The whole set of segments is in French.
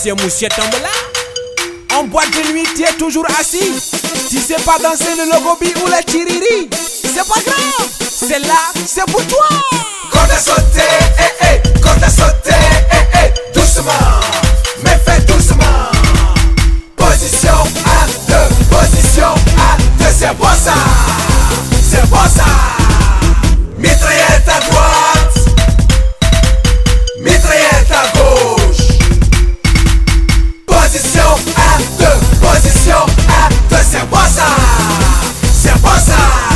C'est Monsieur Tombola. En boîte de nuit, tu es toujours assis. Tu sais pas danser le logobi ou la tiriri. C'est pas grave, c'est là, c'est pour toi. Corde à sauter, corde à sauter, doucement, mais fais doucement. Position à deux, c'est bon ça, c'est bon ça. Mitraillette à droite, mitraillette à gauche. Position à deux, c'est bon ça, c'est bon ça.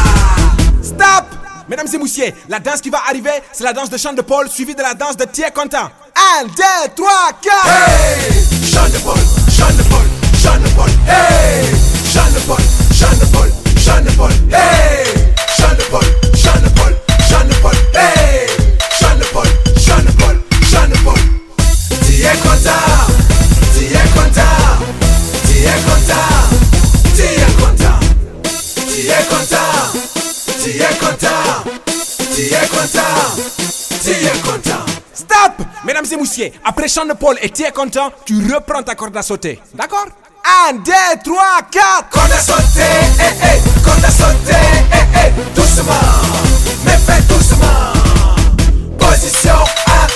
Stop! Mesdames et messieurs, la danse qui va arriver, c'est la danse de chant de Paul suivie de la danse de Thierry Contant. 1, 2, 3, 4. Hey! Chant de Paul, chant de Paul, chant de Paul. Hey! Chant de Paul, chant de Paul, chant de Paul. Hey! Chant de Paul, chant de Paul, chant de Paul. Hey! Chant de Paul, chant de Paul, chant de Paul. Thierry Contant, Thierry Contant, Thierry Contant, Thierry Contant, Thierry Contant, Thierry Contant, Thierry Contant, Thierry Contant. Stop! Mesdames et messieurs, après chant de Paul et Thierry Contant, tu reprends ta corde à sauter. D'accord? 1, 2, 3, 4. Corde à sauter, corde à sauter, doucement, mais fais doucement. Position à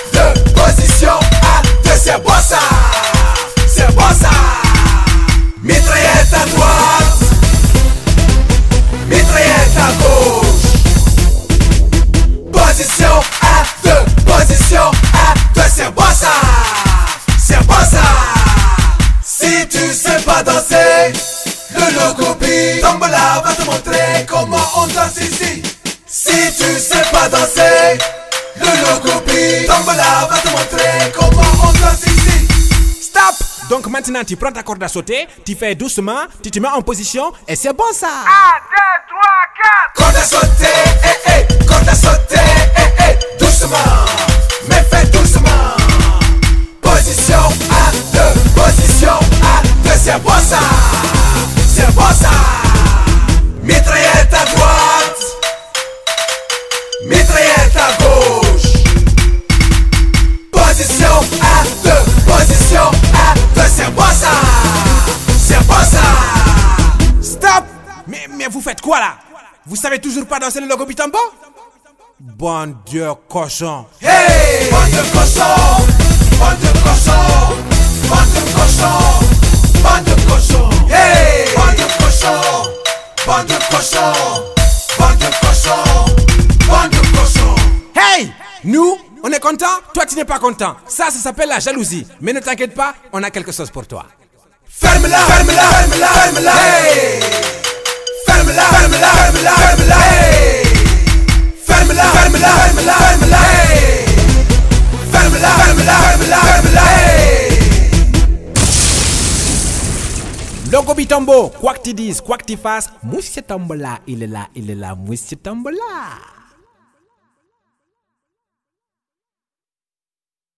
deux, c'est bon ça, c'est bon ça. Mitraillette à droite, mitraillette à gauche. Position à deux, c'est bon ça, c'est bon ça. Si tu sais pas danser, le logobi Tombola va te montrer comment on danse ici. Si tu sais pas danser, le logobi Tombola va te montrer comment on danse ici. Stop! Donc maintenant, tu prends ta corde à sauter, tu fais doucement, tu te mets en position et c'est bon ça. 1, 2, 3, 4. Corde à sauter, corde à sauter, doucement, mais fais doucement. Position à deux, c'est bon ça, c'est bon ça. Mitraillette à droite, mitraillette à gauche. Position à deux, c'est bon ça, c'est bon ça. Stop! Mais vous faites quoi là? Vous savez toujours pas danser le logo Bitambo? Bon Dieu cochon. Hey! Bande de cochons, bande de cochons, bande de cochons, bande de cochons. Hey! Bande de cochons, bande de cochons, bande de cochons, bande de cochons. Hey! Nous, on est content, toi tu n'es pas content. Ça s'appelle la jalousie. Mais ne t'inquiète pas, on a quelque chose pour toi. Ferme-la, ferme-la, ferme-la, ferme-la. Hey! Ferme-la, ferme-la, ferme-la, ferme-la. Hey! Ferme-la, ferme-la, ferme-la, ferme-la. Hey! Ferme-la, ferme-la, ferme-la, ferme-la. Hey! Logo Bitambo, quoi que tu dises, quoi que tu fasses, Monsieur Tombola, il est là, Monsieur Tombola.